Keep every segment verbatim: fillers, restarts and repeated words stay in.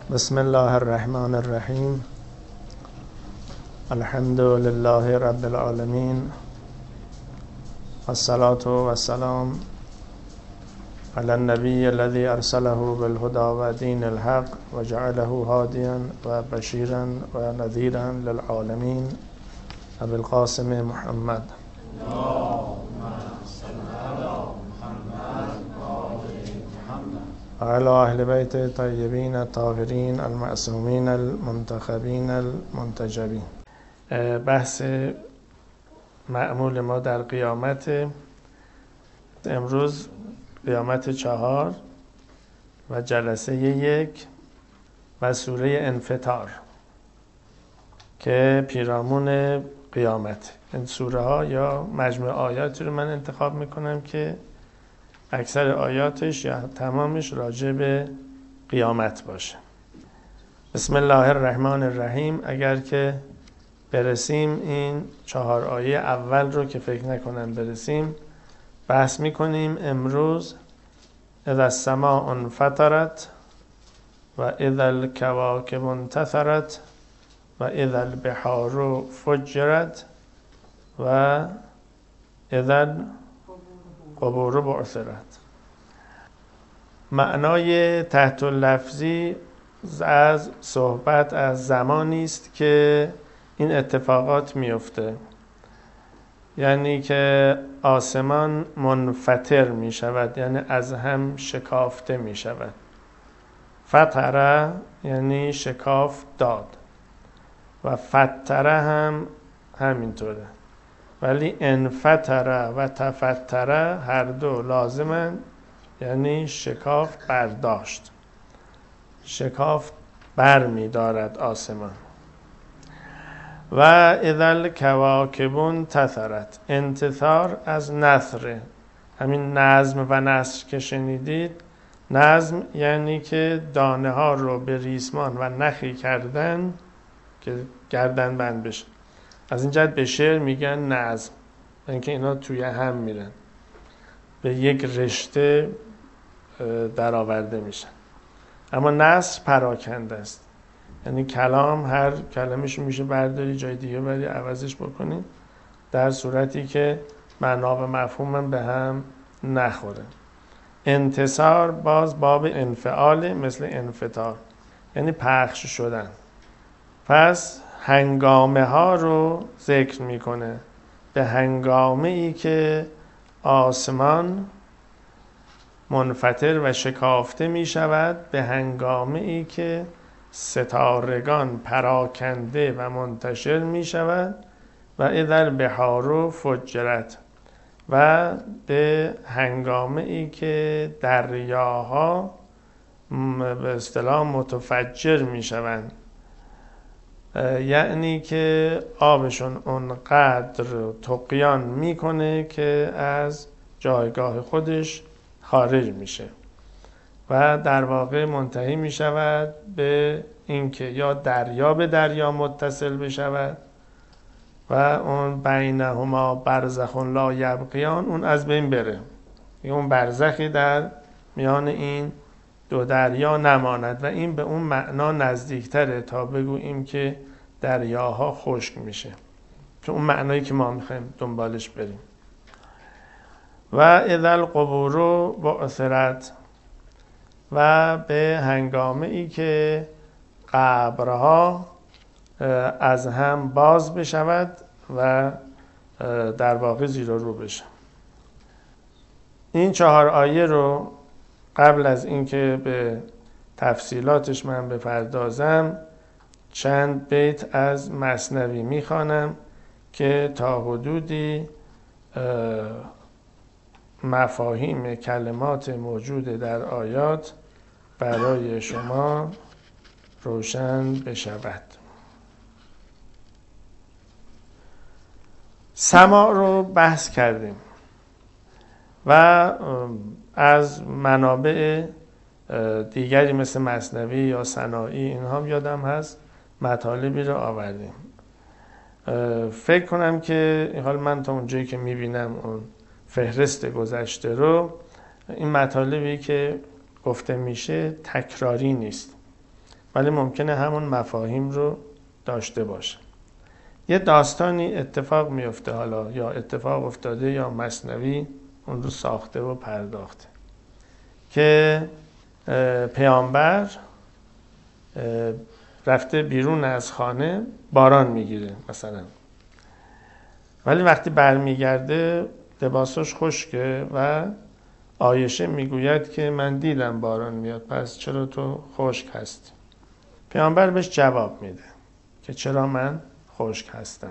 بسم الله الرحمن الرحیم. الحمد لله رب العالمین، الصلاة والسلام علی النبی الذی ارسله بالهدى و دین الحق و جعله هادیا و بشیرا و نذیرا للعالمین، ابی القاسم محمد. وعلى أهل بيت الطيبين الطاهرين المعصومين المنتخبين المنتجبين. بحث معمول ما در قیامت. امروز قیامت چهار و جلسه یک و سوره انفطار که پیرامون قیامت. این سوره ها یا مجموعه آیاتی رو من انتخاب میکنم که اکثر آیاتش یا تمامش راجع به قیامت باشه. بسم الله الرحمن الرحیم. اگر که برسیم این چهار آیه اول رو که فکر نکنم برسیم بحث میکنیم امروز. اذا السماء انفطرت و اذا الکواکب انتثرت و اذا البحار فجرت و اذا قبور بعثرت. معنای تحت لفظی از صحبت از زمانی است که این اتفاقات میفته، یعنی که آسمان منفطر می شود، یعنی از هم شکافته می شود. فطره یعنی شکاف داد و فطره هم همینطوره، ولی انفطره و تفطره هر دو لازمن، یعنی شکاف برداشت، شکاف بر می دارد آسمان. و اذا الکواکب انتثرت. انتثار از نثره، همین نظم و نثر که شنیدید. نظم یعنی که دانه ها رو به ریسمان و نخی کردن که گردن بند بشه. از این جهت به شعر میگن نظم، اینکه اینا توی هم میرن، به یک رشته در آورده میشن. اما نثر پراکنده است، یعنی کلام هر کلمش میشه برداری جای دیگه بری عوضش بکنی، در صورتی که معنا و مفهوم به هم نخوره. انتصار باز باب انفعال، مثل انفطار یعنی پخش شدن. پس هنگامه ها رو ذکر میکنه. به هنگامه ای که آسمان منفطر و شکافته می شود، به هنگامه ای که ستارگان پراکنده و منتشر می شود. و اذا البحار فجرت. و به هنگامه ای که دریاها به اصطلاح متفجر می شوند، یعنی که آبشون اونقدر طغیان میکنه که از جایگاه خودش خارج میشه و در واقع منتهی میشود به اینکه یا دریا به دریا متصل بشود و اون بینهما برزخ لا یبغیان، اون از بین بره، اون برزخی در میان این دو دریا نماند. و این به اون معنا نزدیکتره تا بگوییم که دریاها خشک میشه، چون اون معنایی که ما میخوایم دنبالش بریم. و اذا القبور بعثرت. و به هنگامه ای که قبرها از هم باز بشود و در واقع زیر و رو بشه. این چهار آیه رو قبل از اینکه به تفصیلاتش من بپردازم چند بیت از مثنوی میخوانم که تا حدودی مفاهیم کلمات موجود در آیات برای شما روشن بشود. سماع رو بحث کردیم و از منابع دیگری مثل مثنوی یا سنایی اینها هم یادم هست مطالبی رو آوردیم. فکر کنم که این حال من تا اونجایی که میبینم اون فهرست گذشته رو، این مطالبی که گفته میشه تکراری نیست ولی ممکنه همون مفاهیم رو داشته باشه. یه داستانی اتفاق میفته، حالا یا اتفاق افتاده یا مثنوی اون رو ساخته و پرداخته، که پیامبر رفته بیرون از خانه، باران میگیره مثلا، ولی وقتی برمیگرده لباسش خشکه و عایشه میگوید که من دیدم باران میاد، پس چرا تو خشک هستی؟ پیامبر بهش جواب میده که چرا من خشک هستم.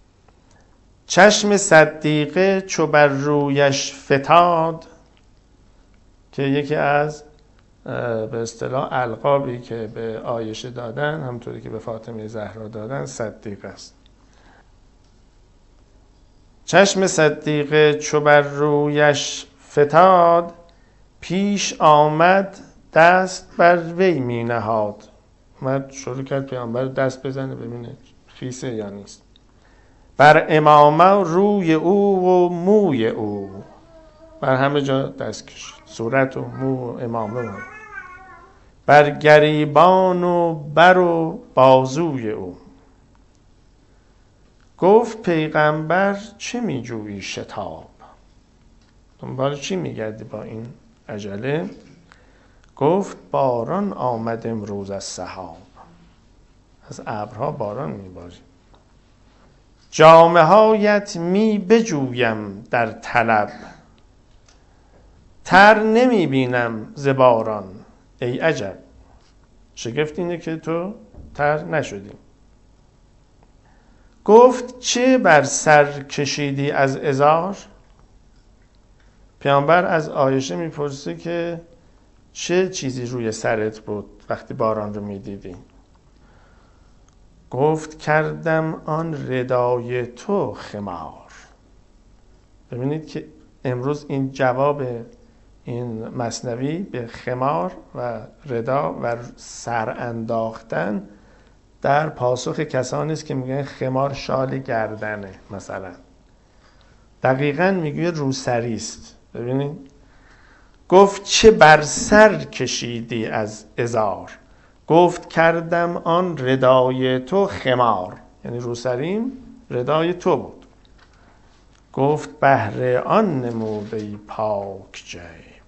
چشم صدیقه چو بر رویش فتاد، که یکی از به اصطلاح القابی که به عایشه دادن، همونطوری که به فاطمه زهرا دادن، صدیقه است. چشم صدیقه چو بر رویش فتاد، پیش آمد دست بر وی می نهاد. اومد شروع کرد پیامبر دست بزنه ببینه خیسه یا نیست. بر امامه روی او و موی او، بر همه جا دست کشید، صورت و مو و امامه و بر گریبان و بر و بازوی او. گفت پیغمبر چه می جویی شتاب؟ دنبال چی می گردی با این عجله؟ گفت باران آمد امروز از سحاب، از ابرها باران می باری. جامه هایت می بجویم در طلب، تر نمی بینم ز باران ای عجب. شگفت اینه که تو تر نشدی. گفت چه بر سر کشیدی از ازار؟ پیامبر از عایشه میپرسه که چه چیزی روی سرت بود وقتی باران رو میدیدی؟ گفت کردم آن ردای تو خمار. ببینید که امروز این جواب این مثنوی به خمار و ردا و سر انداختن در پاسخ کسانی است که میگن خمار شال گردنه مثلا، دقیقاً میگه روسری است. ببینید گفت چه بر سر کشیدی از ازار؟ گفت کردم آن ردای تو خمار، یعنی روسریم ردای تو بود. گفت بهر آن نموده پاک جیب.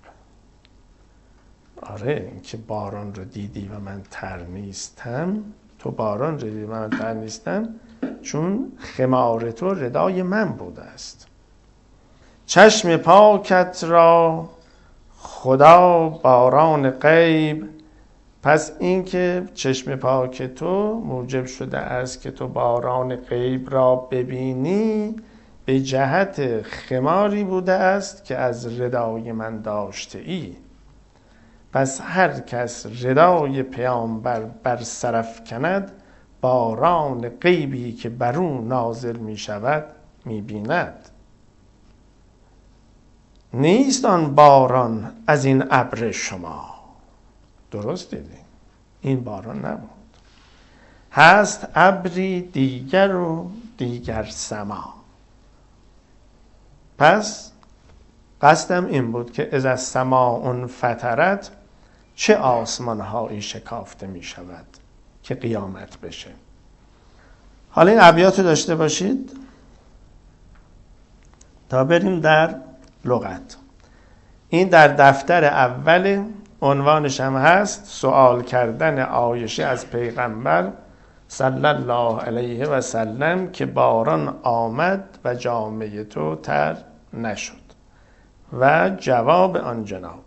آره این که باران رو دیدی و من تر نیستم، تو باران رو دیدی و من تر نیستم چون خمار تو ردای من بوده است. چشم پاکت را خدا باران غیب. پس این که چشم پاک تو موجب شده است که تو باران غیب را ببینی، به جهت خماری بوده است که از ردای من داشته ای. پس هر کس ردای پیامبر بر سرف کند، باران غیبی که بر او نازل می شود می بیند. نیست آن باران از این ابر شما. درست دیدی، این باران نبود، هست ابری دیگر و دیگر سما. پس قصدم این بود که از السماء فطرت، چه آسمان هایی شکافته می شود که قیامت بشه. حالا این ابیات رو داشته باشید تا بریم در لغت. این در دفتر اول، عنوانش هم هست سوال کردن عایشه از پیغمبر صلی الله علیه و سلم که باران آمد و جامه تو تر نشد و جواب آن جناب.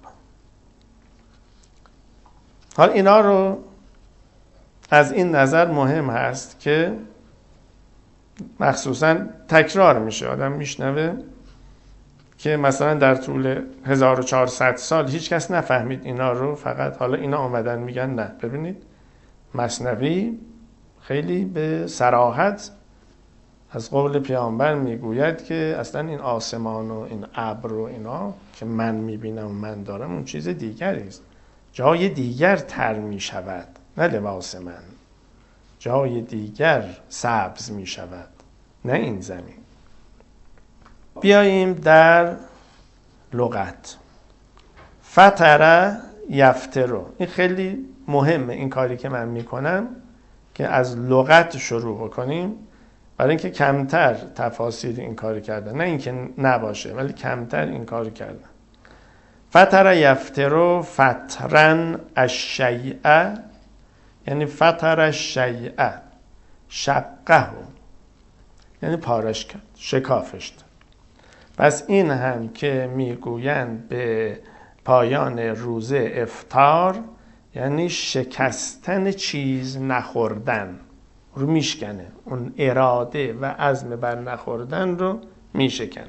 حال اینا رو از این نظر مهم هست که مخصوصا تکرار میشه، آدم میشنوه که مثلا در طول هزار و چهارصد سال هیچ کس نفهمید اینا رو، فقط حالا اینا آمدن میگن نه. ببینید مثنوی خیلی به صراحت از قول پیامبر میگوید که اصلا این آسمان و این ابر و اینا که من میبینم و من دارم اون چیز دیگری است، جای دیگر تر میشود، نه لباس من، جای دیگر سبز میشود، نه این زمین. بیاییم در لغت. فطره یفترو، این خیلی مهمه این کاری که من میکنم که از لغت شروع بکنیم، برای اینکه کمتر تفاسیر این کاری کردن، نه اینکه نباشه ولی کمتر این کاری کردن. فتر یفترو فترن الشیء، یعنی فتر الشیء شقه، یعنی پارش کرد، شکافش داد. پس این هم که میگویند به پایان روزه افطار، یعنی شکستن چیز نخوردن رو میشکنه، اون اراده و عزم بر نخوردن رو میشکنه.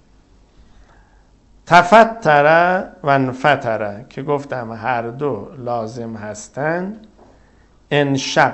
تفتر و انفتر که گفتم هر دو لازم هستن. انشق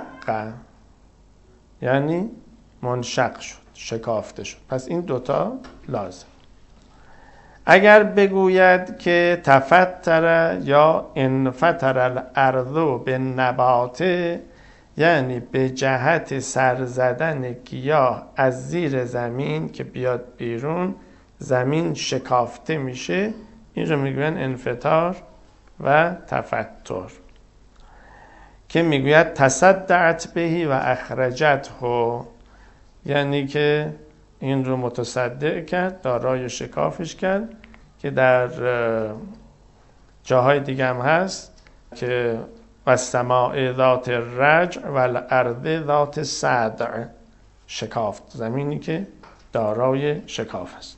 یعنی منشق شد، شکافته شد. پس این دوتا لازم. اگر بگوید که تفتر یا انفتر الارض به نبات، یعنی به جهت سر زدن گیاه از زیر زمین که بیاد بیرون، زمین شکافته میشه، این رو میگوین انفطار و تفتر. که میگوید تصدعت بهی و اخرجته، یعنی که این رو متصدع کرد، دارای شکافش کرد، که در جاهای دیگه هم هست که والسماء ذات الرجع والارض ذات الصدع، شکافت، زمینی که دارای شکاف است.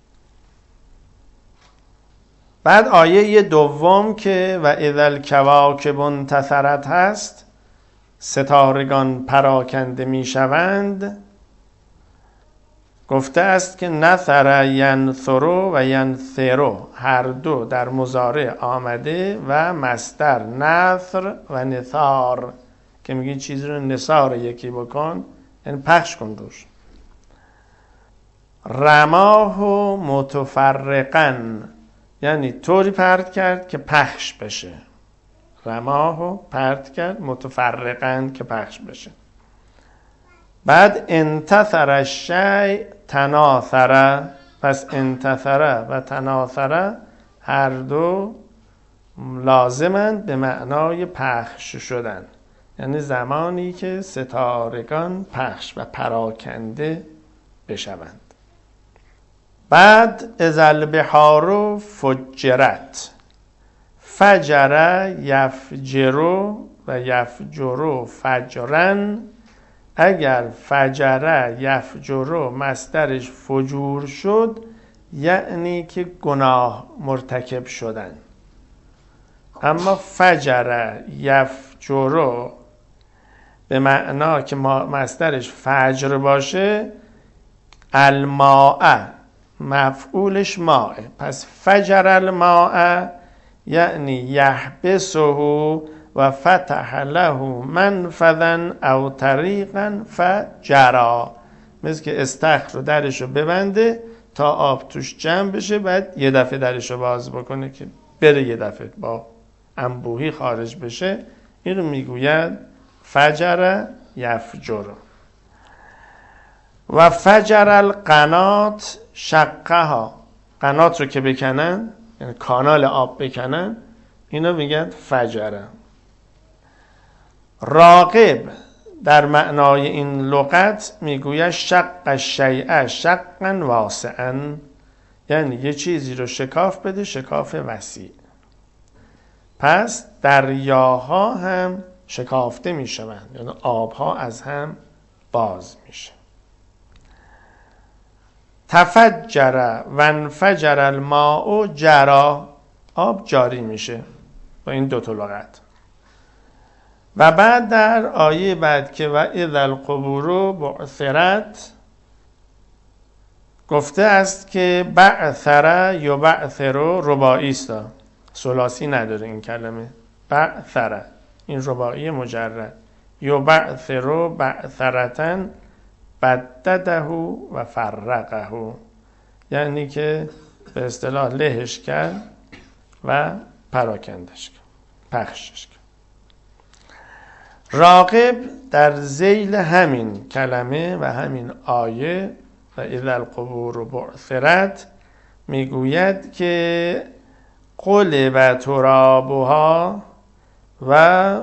بعد آیه دوم که و اذا الکواکب انتثرت هست، ستارگان پراکنده می شوند، گفته است که نثر ینثرو و ینثرو هر دو در مضارع آمده و مصدر نثر و نثار، که میگی چیزی رو نثار یکی بکن، یعنی پخش کن روش. رماه متفرقن، یعنی طوری پرت کرد که پخش بشه. رماه پرت کرد، متفرقن که پخش بشه. بعد انتثر الشیء تناثر، پس انتثر و تناثر هر دو لازمند به معنای پخش شدن، یعنی زمانی که ستارگان پخش و پراکنده بشوند. بعد اذا البحار فجرت، فجر یفجر و یفجر فجرن، اگر فجر یفجر مصدرش فجور شد، یعنی که گناه مرتکب شدن. اما فجر یفجر به معنا که مصدرش فجر باشه، الماء مفعولش ماء، پس فجر الماء یعنی یحبسه و فتح له منفذا او طریقا فجرا، مثل که استخر رو درش رو ببنده تا آب توش جمع بشه، بعد یه دفعه درش رو باز بکنه که بره یه دفعه با انبوهی خارج بشه. این رو میگوید فجر یفجر. و فجر القنات شقها، قنات رو که بکنن، یعنی کانال آب بکنن، اینو میگن فجره. راغب در معنای این لغت میگوید شق الشیء شقا واسعا، یعنی یه چیزی رو شکاف بده، شکاف وسیع. پس دریاها هم شکافته میشوند، یعنی آبها از هم باز میشه. تفجر و انفجر الماء جرا، آب جاری میشه با این دو تا لغت. و بعد در آیه بعد که و اذا القبور بعثرت، گفته است که بعثر یا بعثر رباعی است، ثلاثی نداره این کلمه. بعثر این رباعی مجرد، یا بعثر بعثرتن بدده و فرقه، یعنی که به اصطلاح لهش کرد و پراکندش کرد، پخشش کرد. راغب در ذیل همین کلمه و همین آیه و اذا القبور بعثرت میگوید که قلب ترابها و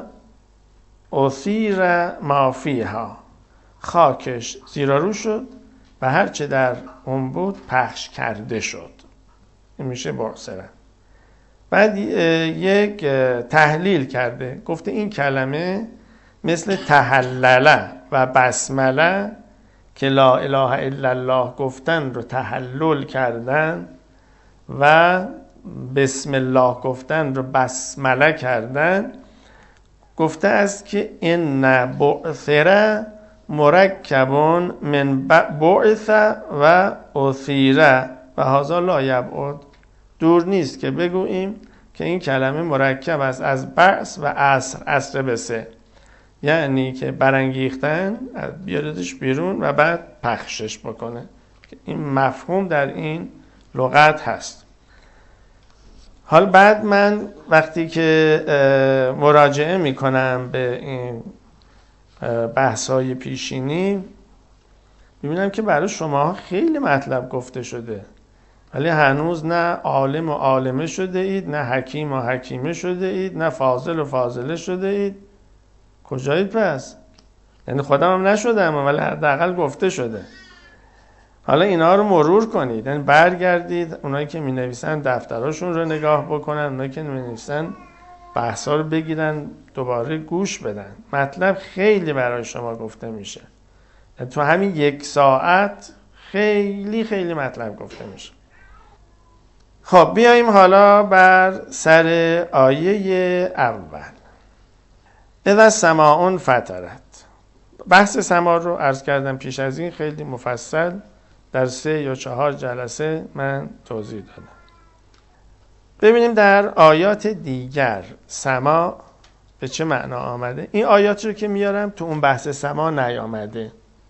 اثیر ما فیها، خاکش زیر رو شد و هرچه در اون بود پخش کرده شد. این میشه بعثرت. بعد یک تحلیل کرده، گفته این کلمه مثل تحلله و بسمله که لا اله الا الله گفتن رو تحلل کردن و بسم الله گفتن رو بسمله کردن، گفته است که این بعثره مرکبون من بعث و اثیره و هذا لا یبعد. دور نیست که بگوییم که این کلمه مرکب است از بعث و عصر، عصر به سه، یعنی که برانگیختن، بیاردش بیرون و بعد پخشش بکنه. این مفهوم در این لغت هست. حال بعد من وقتی که مراجعه میکنم به این بحث‌های پیشینی، میبینم که برای شما خیلی مطلب گفته شده، ولی هنوز نه عالم و عالمه شده اید، نه حکیم و حکیمه شده اید، نه فاضل و فاضله شده اید. کجایید پس؟ یعنی خودم هم نشدم ولی حداقل گفته شده. حالا اینا رو مرور کنید، یعنی برگردید، اونایی که می نویسن دفتراشون رو نگاه بکنن، اونایی که می نویسن بحثا رو بگیرن دوباره گوش بدن. مطلب خیلی برای شما گفته میشه، یعنی تو همین یک ساعت خیلی خیلی مطلب گفته میشه. خب بیاییم حالا بر سر آیه اول. اذا السماء فطرت. بحث سما رو عرض کردم پیش از این، خیلی مفصل در سه یا چهار جلسه من توضیح دادم. ببینیم در آیات دیگر سما به چه معنا آمده. این آیات رو که میارم تو اون بحث سما نیامده.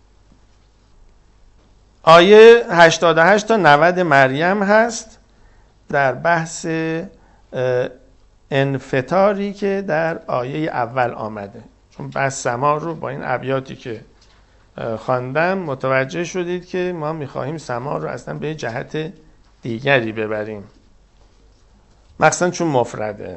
آیه هشتاد و هشت تا نود مریم هست در بحث انفطاری که در آیه اول آمده. چون بحث سما رو با این ابیاتی که خواندم متوجه شدید که ما میخواهیم سما رو اصلا به جهت دیگری ببریم، مخصوصا چون مفرده.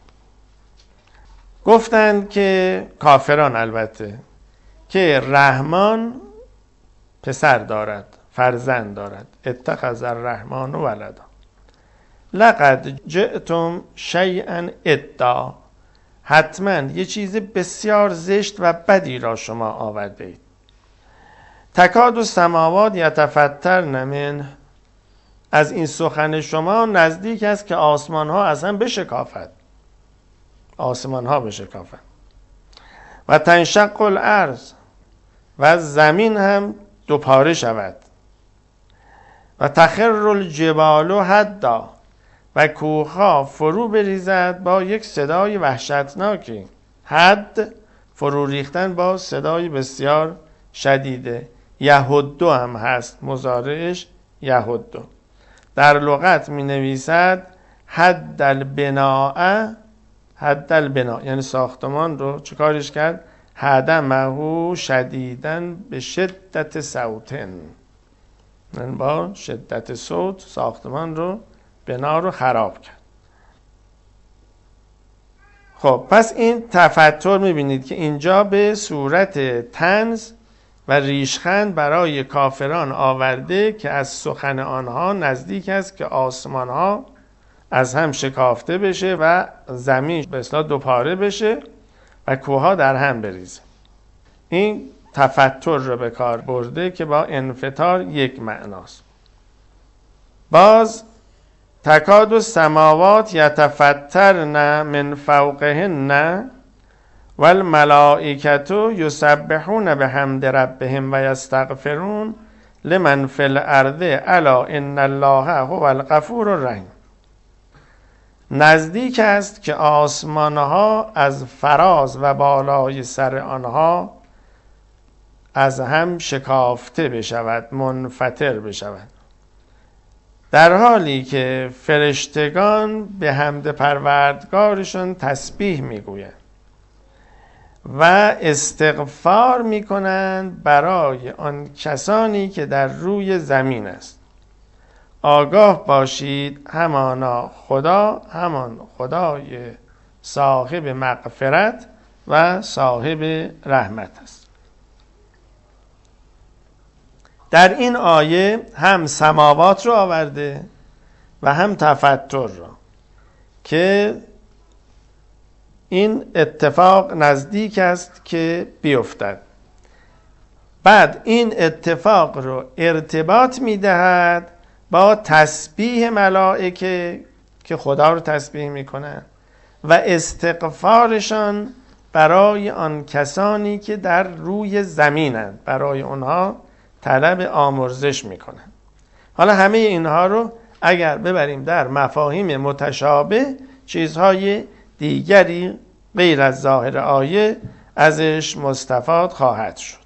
گفتند که کافران البته که رحمان پسر دارد، فرزند دارد، اتخذ الرحمن ولدا. لقد جئتم شیئا ادا، حتما یه چیز بسیار زشت و بدی را شما آورده اید. تکاد السماوات یتفطرن منه، از این سخن شما نزدیک است که آسمان ها اصلا بشکافد، آسمان ها بشکافد. و تنشق الارض، و زمین هم دوپاره شود. و تخر الجبال حدا، و کوه‌ها فرو بریزد با یک صدای وحشتناکی. حد فرو ریختن با صدای بسیار شدیده. یهدو هم هست، مضارعش یهدو. در لغت می نویسد حد البناء، حد البناء یعنی ساختمان رو چه کارش کرد؟ هدمه شدیدن به شدت صوتن، یعنی با شدت صوت ساختمان رو، بنا رو خراب کرد. خب پس این تفتر میبینید که اینجا به صورت طنز و ریشخند برای کافران آورده که از سخن آنها نزدیک است که آسمان ها از هم شکافته بشه و زمین به اصطلاح دوپاره بشه و کوهها در هم بریزه. این تفتر رو به کار برده که با انفطار یک معناست. باز تکاد السماوات یتفطرن من فوقهن والملائکة یسبحون بحمد ربهم و یستغفرون لمن فی الارض الا ان الله هو الغفور الرحیم. نزدیک است که آسمانها از فراز و بالای سر آنها از هم شکافته بشود، منفطر بشود، در حالی که فرشتگان به حمد پروردگارشان تسبیح میگویند و استغفار میکنند برای آن کسانی که در روی زمین است. آگاه باشید همانا خدا، همان خدای صاحب مغفرت و صاحب رحمت است. در این آیه هم سماوات رو آورده و هم تفطر را که این اتفاق نزدیک است که بیفتد. بعد این اتفاق رو ارتباط میدهد با تسبیح ملائکه که خدا رو تسبیح میکنن و استغفارشان برای آن کسانی که در روی زمینند، برای اونها طلب آمرزش میکنن. حالا همه اینها رو اگر ببریم در مفاهیم متشابه، چیزهای دیگری غیر از ظاهر آیه ازش مستفاد خواهد شد.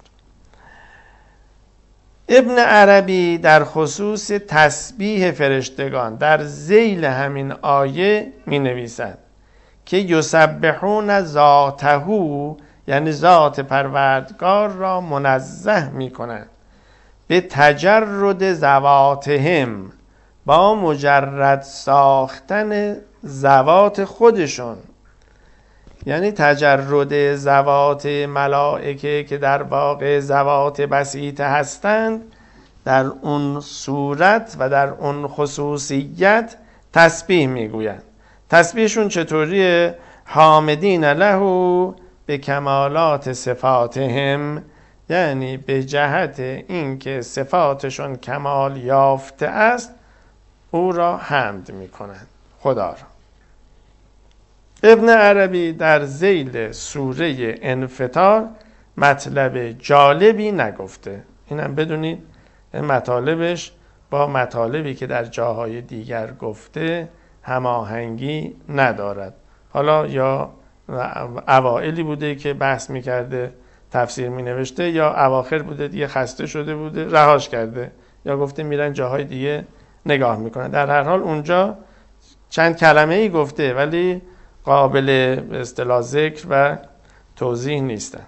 ابن عربی در خصوص تسبیح فرشتگان در ذیل همین آیه می نویسند که یسبحون ذاته، یعنی ذات پروردگار را منزه می کنند به تجرد ذواتهم، با مجرد ساختن ذوات خودشون، یعنی تجرد ذوات ملائکه که در واقع ذوات بسیطه هستند، در اون صورت و در اون خصوصیت تسبیح میگویند. تسبیحشون چطوریه؟ حامدین له به کمالات صفاتهم، یعنی به جهت اینکه صفاتشون کمال یافته است او را حمد میکنند، خدا را. ابن عربی در ذیل سوره انفطار مطلب جالبی نگفته. اینم بدونید مطالبش با مطالبی که در جاهای دیگر گفته هماهنگی ندارد. حالا یا اوائلی بوده که بحث میکرده تفسیر مینوشته، یا اواخر بوده دیگه خسته شده بوده رهاش کرده، یا گفته میرن جاهای دیگه نگاه میکنن. در هر حال اونجا چند کلمه ای گفته ولی قابل به اصطلاح ذکر و توضیح نیستن.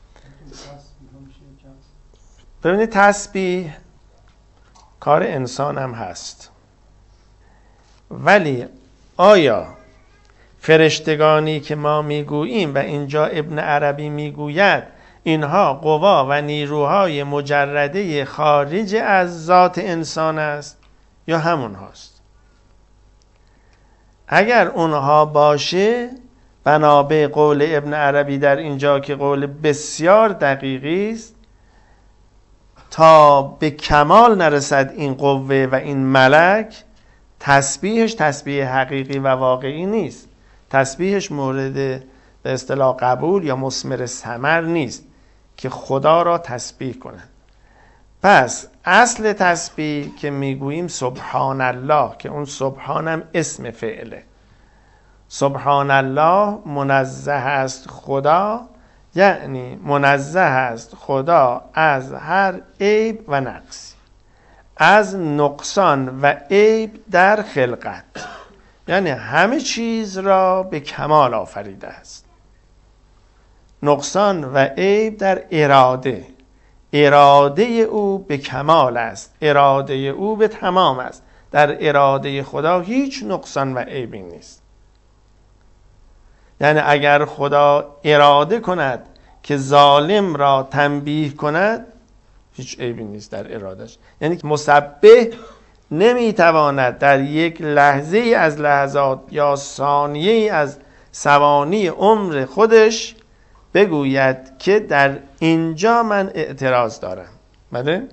ببینید تسبیح کار انسان هم هست، ولی آیا فرشتگانی که ما میگوییم و اینجا ابن عربی میگوید اینها قوا و نیروهای مجرده خارج از ذات انسان است یا همون هاست؟ اگر اونها باشه، بنابر قول ابن عربی در اینجا که قول بسیار دقیقی است، تا به کمال نرسد این قوه و این ملک، تسبیحش تسبیح حقیقی و واقعی نیست. تسبیحش مورد به اصطلاح قبول یا مثمر ثمر نیست که خدا را تسبیح کنند. پس اصل تسبیح که میگوییم سبحان الله، که اون سبحانم اسم فعله. سبحان الله منزه است خدا، یعنی منزه است خدا از هر عیب و نقص، از نقصان و عیب در خلقت، یعنی همه چیز را به کمال آفریده است. نقصان و عیب در اراده، اراده او به کمال است، اراده او به تمام است. در اراده خدا هیچ نقصان و عیبی نیست. یعنی اگر خدا اراده کند که ظالم را تنبیه کند، هیچ عیبی نیست در ارادش. یعنی مسبح نمیتواند در یک لحظه از لحظات یا ثانیه از ثوانی عمر خودش بگوید که در اینجا من اعتراض دارم. بله؟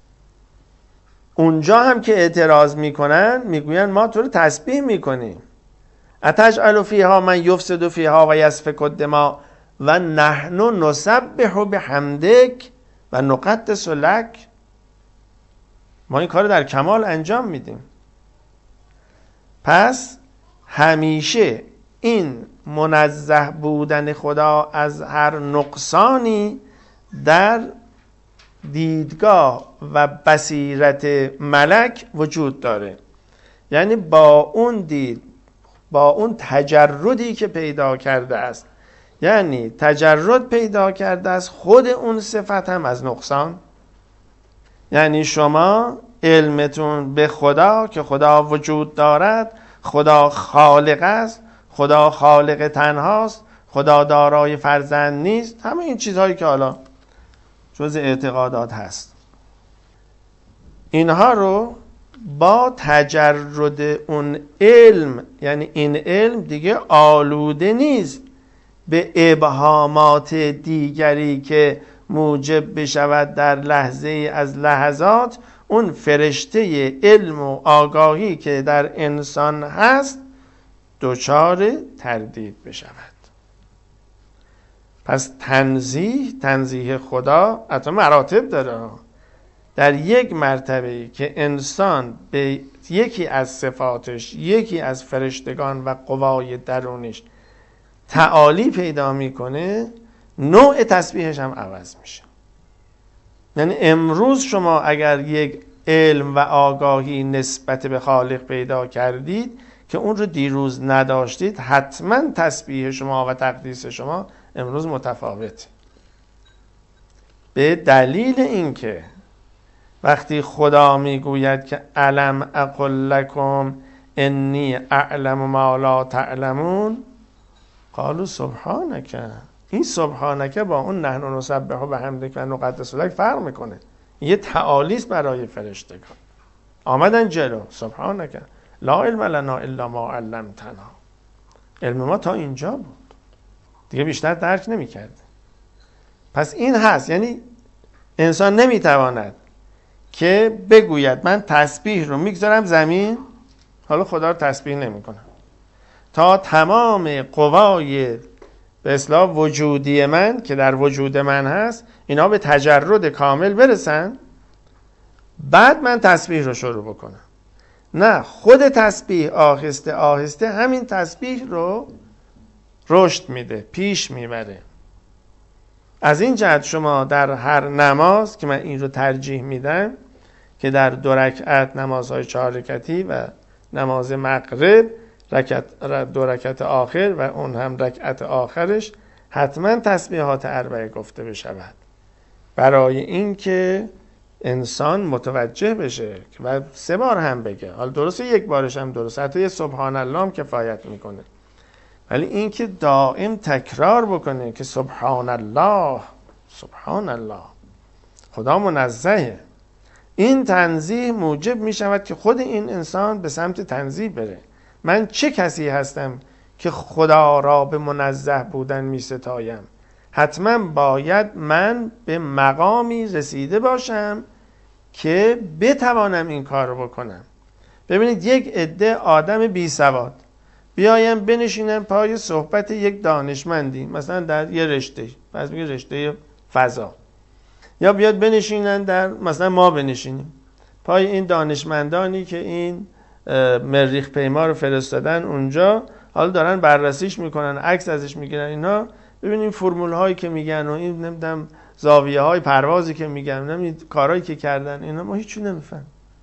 اونجا هم که اعتراض میکنن میگوین ما تو رو تسبیح میکنیم. اتجعل فیها من یفسد فیها و یسفک الدماء و نحن نسبح بحمدک و نقدس لک. ما این کار در کمال انجام میدیم. پس همیشه این منزه بودن خدا از هر نقصانی در دیدگاه و بصیرت ملک وجود داره. یعنی با اون دید، با اون تجردی که پیدا کرده است، یعنی تجرد پیدا کرده است خود اون صفت هم از نقصان. یعنی شما علمتون به خدا که خدا وجود دارد، خدا خالق است، خدا خالق تنهاست، خدا دارای فرزند نیست، همه این چیزهایی که حالا جز اعتقادات هست، اینها رو با تجرد اون علم، یعنی این علم دیگه آلوده نیست به ابهامات دیگری که موجب بشود در لحظه از لحظات اون فرشته علم و آگاهی که در انسان هست دچار تردید بشود. پس تنزیه تنزیه خدا حتی مراتب داره. در یک مرتبه که انسان به یکی از صفاتش، یکی از فرشتگان و قوای درونش تعالی پیدا میکنه، نوع تسبیحش هم عوض میشه. یعنی امروز شما اگر یک علم و آگاهی نسبت به خالق پیدا کردید که اون رو دیروز نداشتید، حتما تسبیح شما و تقدیس شما امروز متفاوته. به دلیل اینکه وقتی خدا میگوید که الم اقل لکم انی اعلم ما لا تعلمون قالوا سبحانک، این سبحانک با اون نحن نسبح بحمدک و نقدس لک فرق میکنه. یه تعالیست برای فرشتگان. آمدن جلو، سبحانک لا علم لنا الا ما علمتنا، علم ما تا اینجا بود، دیگه بیشتر درک نمیکرد. پس این هست، یعنی انسان نمیتواند که بگوید من تسبیح رو میگذارم زمین، حالا خدا رو تسبیح نمیکنم، تا تمام قوای به اصطلاح وجودی من که در وجود من هست اینا به تجرد کامل برسن، بعد من تسبیح رو شروع بکنم. نه، خود تسبیح آهسته آهسته همین تسبیح رو رشد میده، پیش میبره. از این جهت شما در هر نماز که من این رو ترجیح میدم که در دو رکعت نمازهای چهار رکعتی و نماز مغرب رکعت دو رکعت آخر و اون هم رکعت آخرش حتما تسبیحات اربعه گفته بشود، برای اینکه انسان متوجه بشه و سه بار هم بگه. حالا درسته یک بارش هم درسته، حتی یه سبحان الله هم کفایت میکنه، ولی اینکه دائم تکرار بکنه که سبحان الله سبحان الله، خدا منزهه. این تنزیه موجب می شود که خود این انسان به سمت تنزیه بره. من چه کسی هستم که خدا را به منزه بودن می ستایم؟ حتما باید من به مقامی رسیده باشم که بتوانم این کار رو بکنم. ببینید یک عده آدم بی سواد بیایم بنشینم پای صحبت یک دانشمندی، مثلا در یه رشته، پس میگه رشته فضا، یا بیاد بنشینن در مثلا ما بنشینیم پای این دانشمندانی که این مریخ پیما رو فرستادن اونجا، حالا دارن بررسیش میکنن، عکس ازش میگیرن، اینا ببینیم فرمول هایی که میگن و این نمیدونم زاویه های پروازی که میگن، نمیدونم کارهایی که کردن، اینا ما هیچ چیز نمیفهمیم.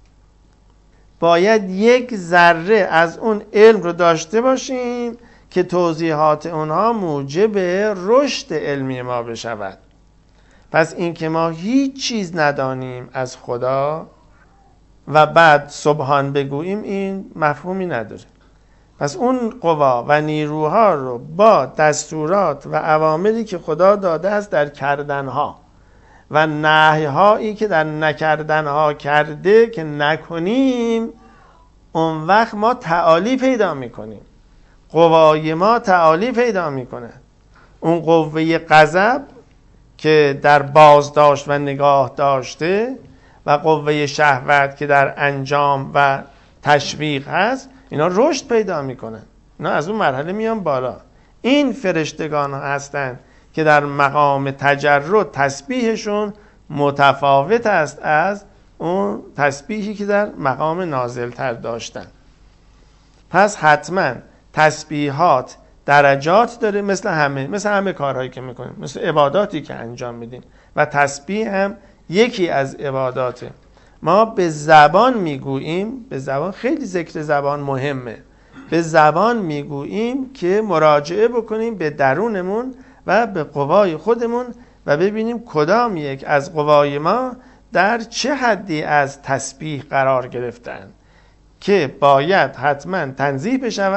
باید یک ذره از اون علم رو داشته باشیم که توضیحات اونها موجب رشد علمی ما بشود. پس این که ما هیچ چیز ندانیم از خدا و بعد سبحان بگوییم، این مفهومی نداره. پس اون قوا و نیروها رو با دستورات و اوامری که خدا داده است در کردنها و نهی‌هایی که در نکردنها کرده که نکنیم، اون وقت ما تعالی پیدا میکنیم، قوای ما تعالی پیدا میکنه. اون قوه غضب که در بازداشت و نگاه داشته و قوه شهوت که در انجام و تشویق هست، اینا رشد پیدا میکنن، اینا از اون مرحله میان بالا. این فرشتگان هستند که در مقام تجرد تسبیحشون متفاوت است از اون تسبیحی که در مقام نازلتر داشتن. پس حتما تسبیحات درجات داره، مثل همه مثل همه کارهایی که میکنیم، مثل عباداتی که انجام میدیم، و تسبیح هم یکی از عباداته. ما به زبان میگوییم، به زبان خیلی ذکر زبان مهمه، به زبان میگوییم که مراجعه بکنیم به درونمون و به قوای خودمون و ببینیم کدام یک از قوای ما در چه حدی از تسبیح قرار گرفتن که باید حتما تنزیه بشود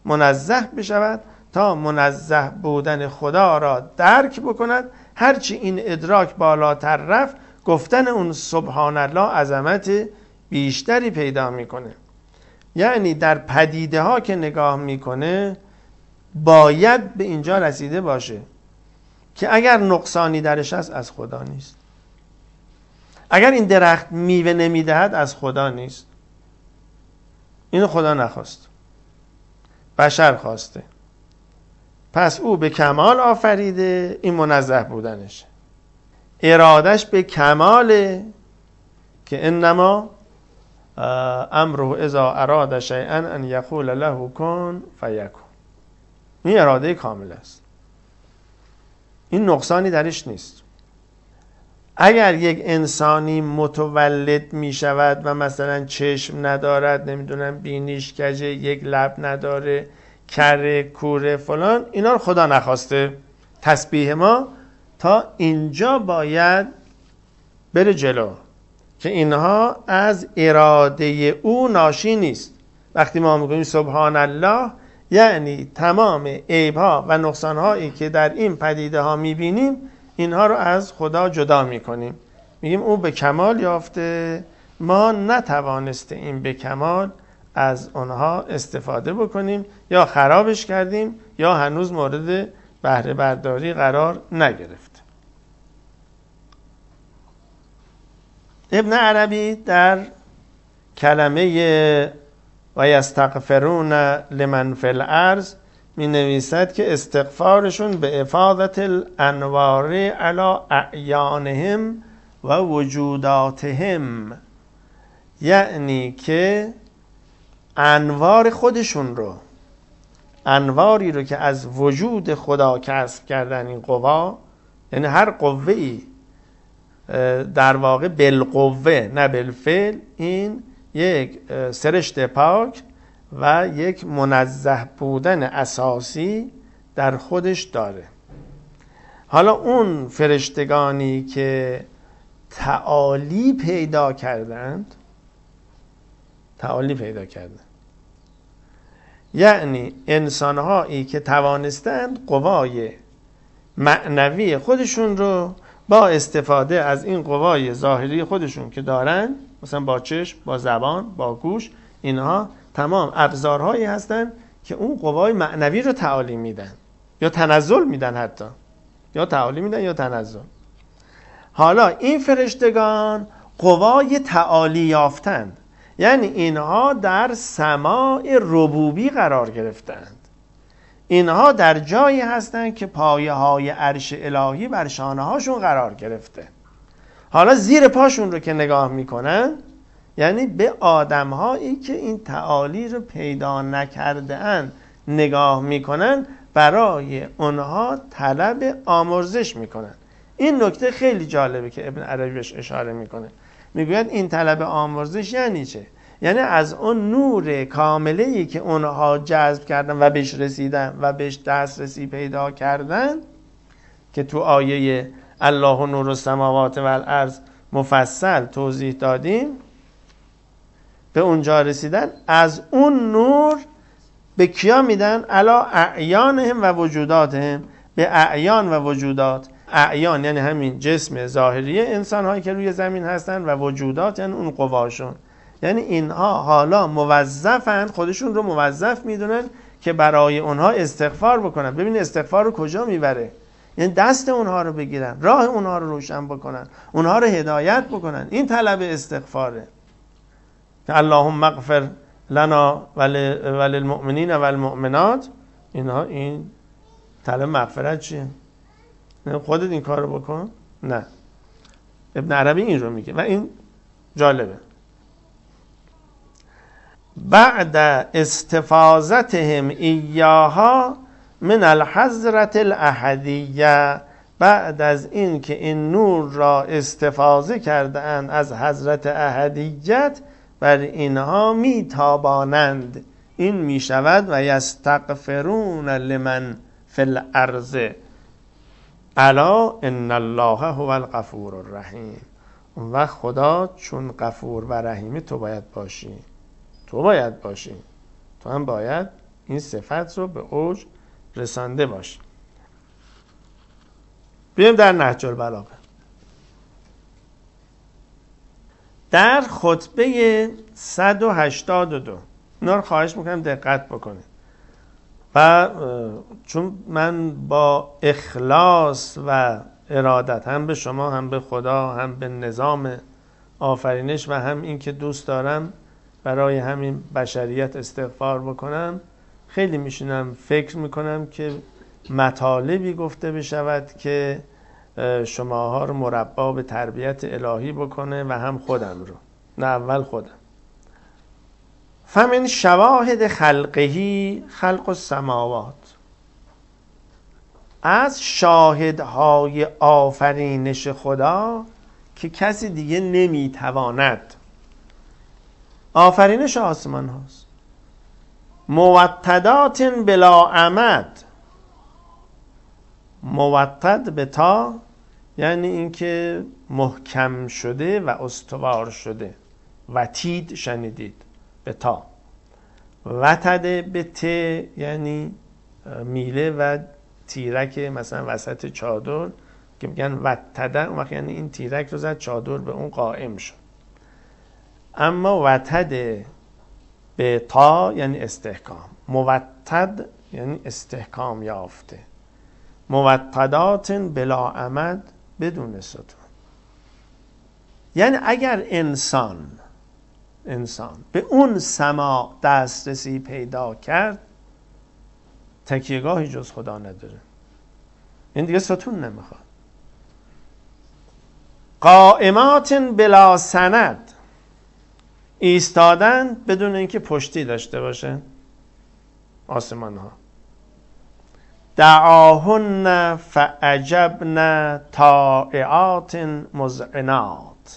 منزه بشود تا منزه بودن خدا را درک بکند. هرچی این ادراک بالاتر رفت گفتن اون سبحان الله عظمت بیشتری پیدا میکنه. یعنی در پدیده ها که نگاه میکنه باید به اینجا رسیده باشه که اگر نقصانی درش هست از خدا نیست، اگر این درخت میوه نمیدهد از خدا نیست، اینو خدا نخواست، بشر خواسته، پس او به کمال آفریده، این منزه بودنشه، ارادش به کماله که انما امره اذا اراد شیئا ان یقول له کن فیکون. این اراده کامل است، این نقصانی درش نیست. اگر یک انسانی متولد می شود و مثلا چشم ندارد، نمیدونم بینیش کجه، یک لب نداره، کره، کوره، فلان، اینا رو خدا نخواسته. تسبیح ما تا اینجا باید بره جلو که اینها از اراده او ناشی نیست. وقتی ما میگوییم سبحان الله یعنی تمام عیب‌ها و نقصان‌هایی که در این پدیده ها می‌بینیم اینها رو از خدا جدا می‌کنیم، میگیم او به کمال یافته، ما نتوانستیم به کمال از اونها استفاده بکنیم، یا خرابش کردیم یا هنوز مورد بهره برداری قرار نگرفت. ابن عربی در کلمه و یستغفرون لمن فی الارض می نویسد که استغفارشون به افاضت الانوار علی اعیانهم و وجوداتهم، یعنی که انوار خودشون رو، انواری رو که از وجود خدا کسب کردن این قوا، یعنی هر قوه‌ای در واقع بالقوه نه بالفعل، این یک سرشت پاک و یک منزه بودن اساسی در خودش داره. حالا اون فرشتگانی که تعالی پیدا کردند، تعالی پیدا کردند یعنی انسانهایی که توانستند قوای معنوی خودشون رو با استفاده از این قوای ظاهری خودشون که دارن، مثلا با چشم، با زبان، با گوش، اینها تمام ابزارهایی هستن که اون قوای معنوی رو تعالی میدن یا تنزل میدن، حتی یا تعالی میدن یا تنزل. حالا این فرشتگان قوای تعالی یافتند، یعنی اینها در سماع ربوبی قرار گرفتند، اینها در جایی هستند که پایه های عرش الهی بر شانه هاشون قرار گرفته. حالا زیر پاشون رو که نگاه میکنن، یعنی به آدم هایی که این تعالی رو پیدا نکرده اند نگاه میکنن، برای اونها طلب آمرزش میکنن. این نکته خیلی جالبه که ابن عربی بهش اشاره میکنه، میگوید این طلب آمرزش یعنی چه؟ یعنی از اون نور کامله‌ای که اونها جذب کردن و بهش رسیدن و بهش دسترسی پیدا کردن، که تو آیه الله نور السماوات و الارض مفصل توضیح دادیم، به اونجا رسیدن، از اون نور به کیا میدن؟ علا اعیانهم و وجوداتهم، به اعیان و وجودات. اعیان یعنی همین جسم ظاهری انسان هایی که روی زمین هستن، و وجودات یعنی اون قواشون. یعنی اینها حالا موظفن، خودشون رو موظف میدونن که برای اونها استغفار بکنن. ببین استغفار رو کجا میبره؟ یعنی دست اونها رو بگیرن، راه اونها رو روشن بکنن، اونها رو هدایت بکنن. این طلب استغفاره که اللهم اغفر لنا وللمؤمنین والمؤمنات. اینها این طلب مغفرت چیه؟ خودت این کار رو بکن؟ نه، ابن عربی این رو میگه و این جالبه. بعد استفاضتهم ایاها من الحضرة الاحدیه، بعد از این که این نور را استفاضه کرده اند از حضرت احدیت، بر اینها میتابانند. این میشود و یستغفرون لمن فی الارض الا ان الله هو الغفور الرحیم. اون وقت خدا چون غفور و رحیمه تو باید باشی، تو باید باشی، تو هم باید این صفت رو به اوج رسانده باشه. بیایم در نهج البلاغه. در خطبه صد و هشتاد و دو اینا رو خواهش میکنم دقت بکنید و چون من با اخلاص و ارادت هم به شما هم به خدا هم به نظام آفرینش و هم این که دوست دارم برای همین بشریت استغفار بکنم، خیلی میشینم فکر میکنم که مطالبی گفته بشود که شماها رو مربا به تربیت الهی بکنه و هم خودم رو، نه اول خودم. فمن شواهد خلقهی خلق السماوات، از شاهدهای آفرینش خدا که کسی دیگه نمیتواند، آفرینش آسمان هاست. موتدات بلا عمد، موتد به تا یعنی اینکه محکم شده و استوار شده. وتید شنیدید به تا، وتده به ت یعنی میله و تیرک مثلا وسط چادر که میگن وتده، اون وقت یعنی این تیرک رو زد چادر به اون قائم شد. اما وتده به تا یعنی استحکام، موتد یعنی استحکام یافته. موتدات بلا عمد بدون ستون. یعنی اگر انسان انسان به اون سما دسترسی پیدا کرد، تکیهگاهی جز خدا نداره، این دیگه ستون نمیخواد. قائمات بلا سند، ایستادن بدون اینکه پشتی داشته باشه آسمان ها. دعاهن فعجبن طائعات مذعنات،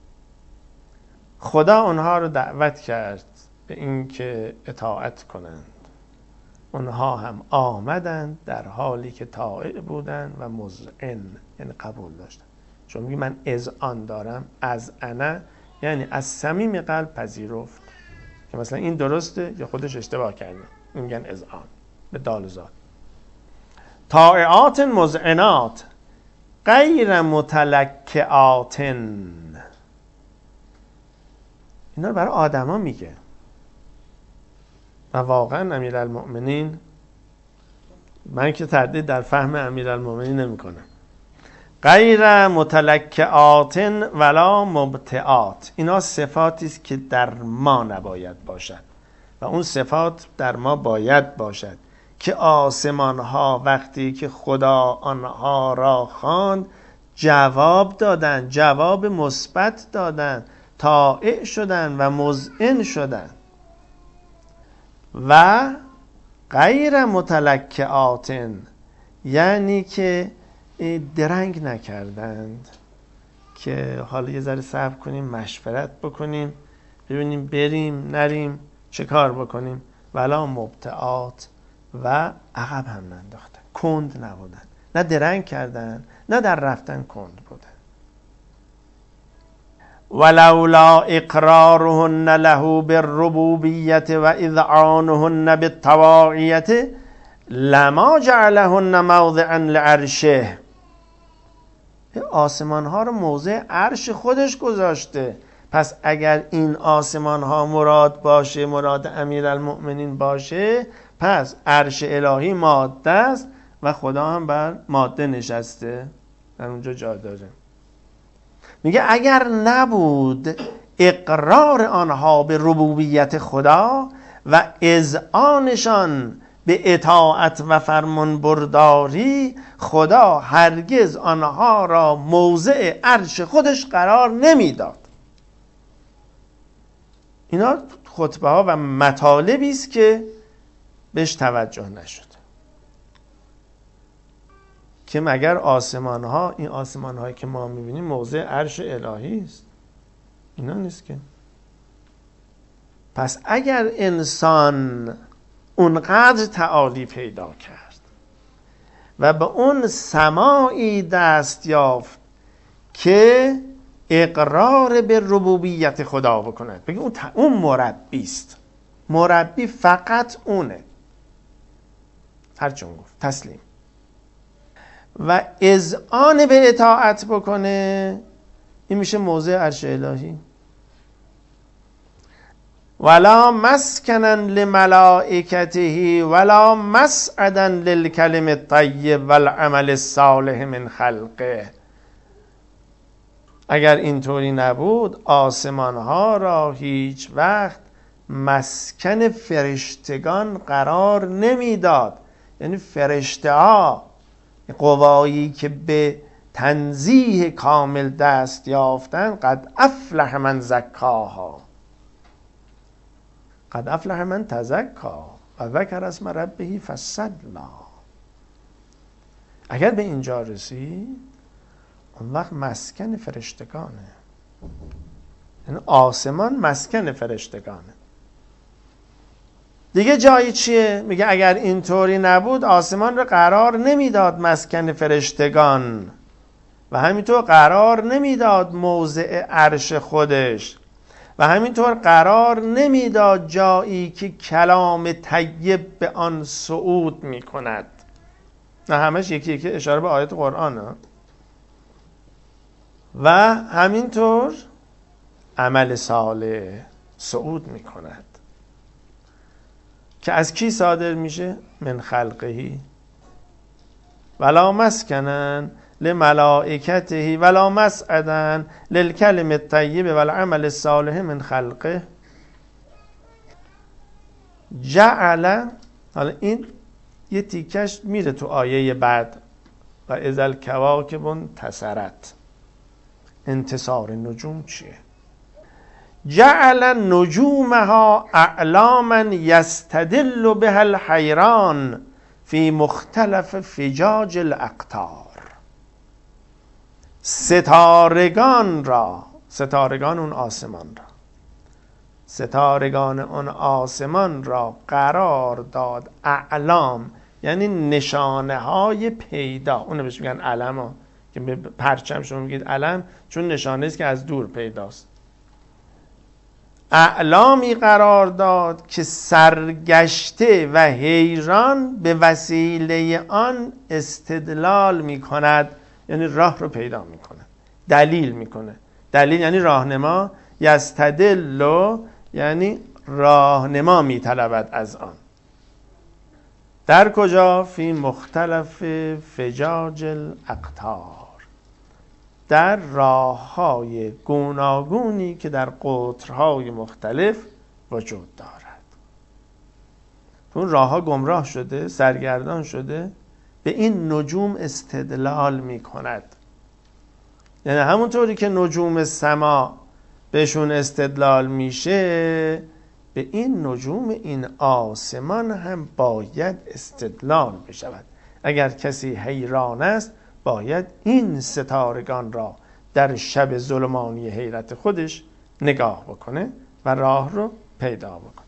خدا اونها رو دعوت کرد به اینکه اطاعت کنند، اونها هم آمدند در حالی که طائع بودند و مذعن یعنی قبول داشتند. چون میگه من اذعان دارم، از انا یعنی از صمیم قلب پذیرفت که مثلا این درسته یا خودش اشتباه کرده، میگن اذعان به دال و زال. طائعات مذعنات غیر متلکعات، اینا رو برای آدما میگه و واقعا امیرالمؤمنین، من که تردید در فهم امیرالمؤمنین نمی کنم. غیر متلکعات ولا مبتعات، اینا صفاتی است که در ما نباید باشد و اون صفات در ما باید باشد که آسمان ها وقتی که خدا آنها را خواند جواب دادن، جواب مثبت دادن، طائع شدن و مذعن شدن. و غیر متلکعات یعنی که درنگ نکردند که حالا یه ذره صبر کنیم، مشورت بکنیم، ببینیم بریم نریم چه کار بکنیم. ولا مبتعات و عقب هم ننداختن، کند نبودن، نه درنگ کردن نه در رفتن کند بودن. ولولا اقرارهن له بالربوبیت و اذعانهن بالطواعیت لما جعلهن موضعا لعرشه، آسمان ها رو موضع عرش خودش گذاشته. پس اگر این آسمان ها مراد باشه، مراد امیرالمؤمنین باشه، پس عرش الهی ماده است و خدا هم بر ماده نشسته، در اونجا جا داره. میگه اگر نبود اقرار آنها به ربوبیت خدا و اذعانشان به اطاعت و فرمان برداری، خدا هرگز آنها را موضع عرش خودش قرار نمیداد. اینا خطبه ها و مطالبی است که بهش توجه نشد که مگر آسمان ها، این آسمان هایی که ما میبینیم موضع عرش الهی است؟ اینا نیست که. پس اگر انسان اونقدر تعالی پیدا کرد و به اون سماعی دست یافت که اقرار به ربوبیت خدا بکند، بگه اون, اون مربی است، مربی فقط اونه، هر چون گفت تسلیم. و اذعان به اطاعت بکنه، این میشه موضع عرش الهی. ولا مسکنا لملائکته ولا مسعدا للکلم الطیب والعمل الصالح من خلقه. اگر اینطوری نبود آسمان ها را هیچ وقت مسکن فرشتگان قرار نمیداد. یعنی فرشته ها، قوایی که به تنزیه کامل دست یافتن، قد افلح من زکاها، قد افلح من تزکا و ذکر اسم ربه فصلی. اگر به اینجا رسید اون وقت مسکن فرشتگانه، یعنی آسمان مسکن فرشتگانه. دیگه جایی چیه؟ میگه اگر اینطوری نبود آسمان رو قرار نمیداد مسکن فرشتگان و همینطور قرار نمیداد موضع عرش خودش و همینطور قرار نمیداد جایی که کلام طیب به آن صعود میکند. نه همش یکی یکی اشاره به آیات قرآن ها. و همینطور عمل صالح صعود میکند که از کی صادر میشه؟ من خلقهی. ولا مسکنن لملائکته ولا مسعدن للکلم الطیب والعمل الصالح من خلقه. جعل، حالا این یه تیکش میره تو آیه بعد، و اذا الکواکب انتصرت. انتصار نجوم چیه؟ جعل نجومها اعلاما یستدل بها الحیران فی مختلف فجاج الاقطار. ستارگان را، ستارگان اون آسمان را، ستارگان اون آسمان را قرار داد اعلام، یعنی نشانه های پیدا. اونو بهش میگن علم ها، که به پرچم شما میگید علم، چون نشانه است که از دور پیداست. اعلامی قرار داد که سرگشته و حیران به وسیله آن استدلال میکند، یعنی راه رو پیدا میکنه، دلیل میکنه. دلیل یعنی راهنما. یستدل یعنی راهنما میطلبد از آن. در کجا؟ فی مختلف فجاج الاقطار، در راه های گوناگونی که در قطرهای مختلف وجود دارد. اون راه ها گمراه شده، سرگردان شده، به این نجوم استدلال می کند. یعنی همونطوری که نجوم سما بهشون استدلال میشه، به این نجوم این آسمان هم باید استدلال بشود. اگر کسی حیران است باید این ستارگان را در شب ظلمانی حیرت خودش نگاه بکنه و راه رو پیدا بکنه.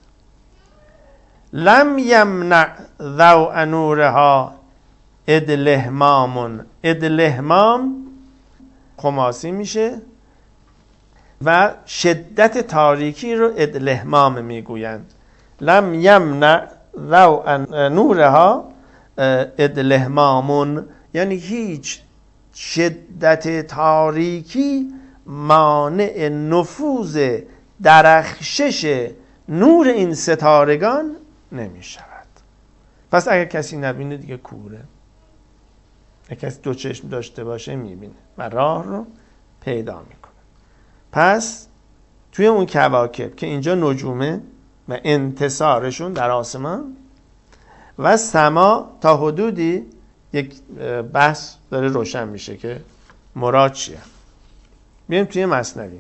لم یمنع ضوء نورها ادلهمام. ادلهمام خماسی میشه و شدت تاریکی رو ادلهمام میگویند. لم یمنع ضوء نورها ادلهمامون، یعنی هیچ شدت تاریکی مانع نفوذ درخشش نور این ستارگان نمی شود. پس اگر کسی نبینه دیگه کوره. اگر کسی دو چشم داشته باشه میبینه و راه رو پیدا میکنه. پس توی اون کواکب که اینجا نجومه و انتصارشون در آسمان و سما، تا حدودی یک بحث داره روشن میشه که مراد چیه. بیایم توی مثنوی.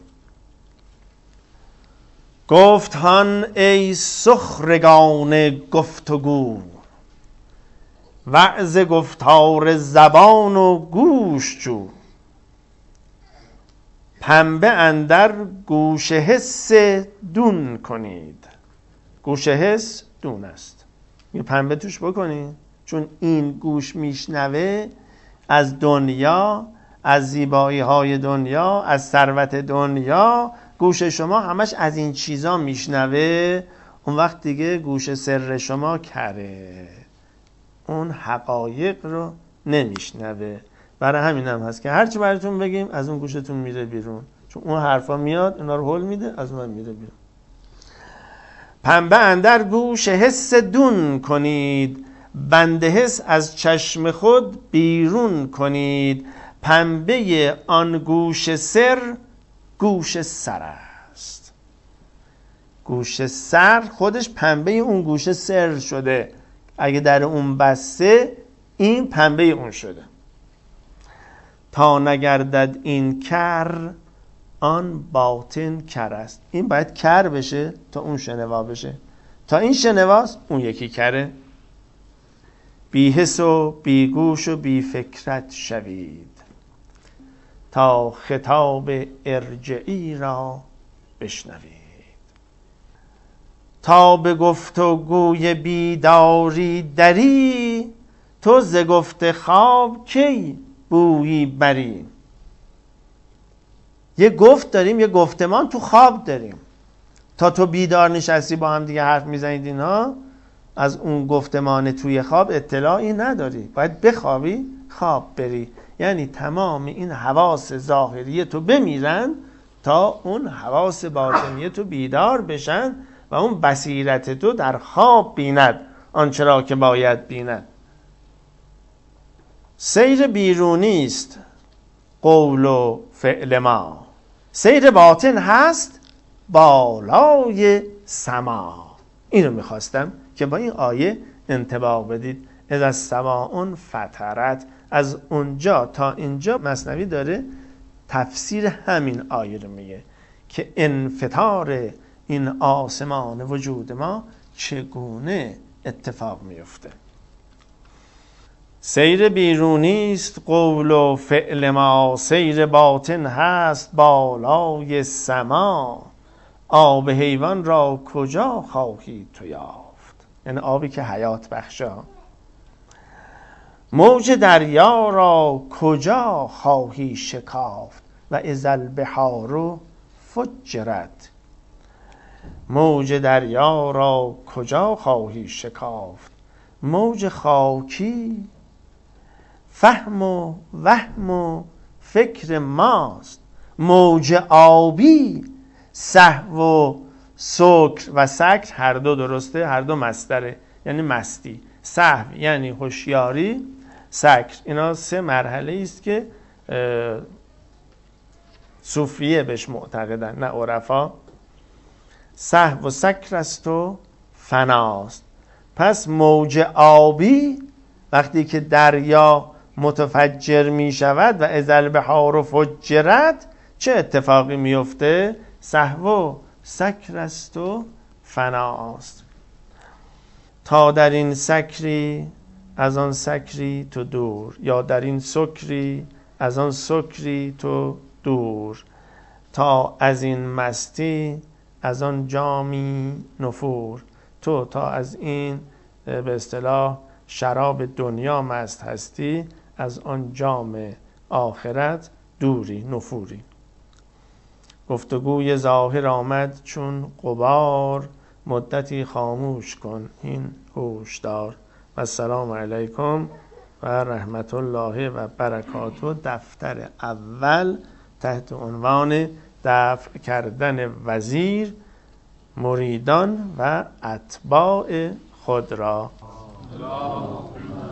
گفت هان ای سخرگان گفتگو، وعظ گفتار زبان و گوش جو. پنبه اندر گوش حس دون کنید. گوش حس دون است، یه پنبه توش بکنید، چون این گوش میشنوه از دنیا، از زیبایی های دنیا، از ثروت دنیا. گوش شما همش از این چیزا میشنوه، اون وقت دیگه گوش سر شما کره. اون حقایق رو نمیشنوه. برای همین هم هست که هرچی براتون بگیم از اون گوشتون میره بیرون، چون اون حرفا میاد اونا رو هل میده، از اون میره بیرون. پنبه اندر گوش حس دون کنید، بند حس از چشم خود بیرون کنید. پنبه آن گوش سر گوش سر است. گوش سر خودش پنبه اون گوش سر شده، اگه در اون بسته این پنبه اون شده. تا نگردد این کر آن باطن کر است. این باید کر بشه تا اون شنوا بشه. تا این شنواست اون یکی کره. بی حس و بی گوش و بی فکرت شوید، تا خطاب ارجعی را بشنوید. تا به گفت و گوی بیداری دری، تو ز گفت خواب کی بویی بری. یه گفت داریم، یه گفتمان تو خواب داریم. تا تو بیدار نشستی با هم دیگه حرف میزنید اینا، از اون گفتمان توی خواب اطلاعی نداری، باید بخوابی خواب بری. یعنی تمام این حواس ظاهری تو بمیرن تا اون حواس باطنی تو بیدار بشن و اون بصیرت تو در خواب بیند آنچه را که باید بیند. سیر بیرونی است قول و فعل ما، سیر باطن هست بالای سما. اینو میخواستم که با این آیه انطباق بدید. اذا السماء فطرت. از اونجا تا اینجا مثنوی داره تفسیر همین آیه رو میگه که انفطار این آسمان وجود ما چگونه اتفاق میفته. سیر بیرونی است قول و فعل ما، سیر باطن هست بالای سما. آب حیوان را کجا خواهی تو یافت، یعنی آبی که حیات بخشا. موج دریا را کجا خواهی شکافت و اذا البحار فجرت. موج دریا را کجا خواهی شکافت. موج خاکی فهم و وهم و فکر ماست. موج آبی سهو و سکر و سکر هر دو درسته، هر دو مصدره، یعنی مستی. سهو یعنی هوشیاری، سکر. اینا سه مرحله است که صوفیه بهش معتقدن، نه عرفا. سهو و سکر است و فناست. پس موج آبی وقتی که دریا متفجر می شود و اذا البحار فجرت، چه اتفاقی میفته؟ سهو و سکر است و فناست. تا در این سکری از آن سکری تو دور، یا در این سکری از آن سکری تو دور. تا از این مستی از آن جامی نفور. تو تا از این به اصطلاح شراب دنیا مست هستی، از آن جام آخرت دوری، نفوری. گفتگوی ظاهر آمد چون غبار، مدتی خاموش کن این هوشدار. و السلام علیکم و رحمت الله و برکاته. دفتر اول تحت عنوان دفع کردن وزیر مریدان و اتباع خود را.